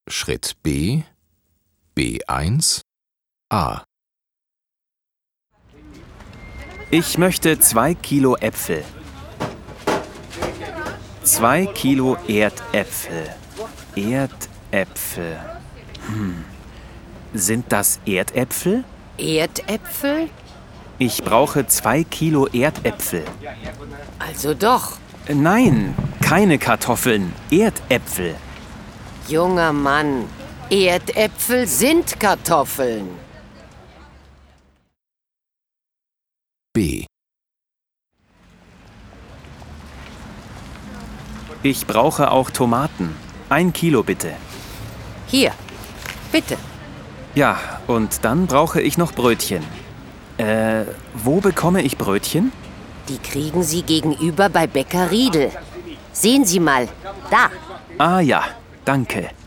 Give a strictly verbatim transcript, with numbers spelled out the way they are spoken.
Schritt B, B eins, A. Ich möchte zwei Kilo Äpfel. Zwei Kilo Erdäpfel. Erdäpfel. Hm. Sind das Erdäpfel? Erdäpfel? Ich brauche zwei Kilo Erdäpfel. Also doch. Nein, keine Kartoffeln. Erdäpfel. Junger Mann, Erdäpfel sind Kartoffeln. B. Ich brauche auch Tomaten. Ein Kilo bitte. Hier, bitte. Ja, und dann brauche ich noch Brötchen. Äh, wo bekomme ich Brötchen? Die kriegen Sie gegenüber bei Bäcker Riedel. Sehen Sie mal, da. Ah ja, danke.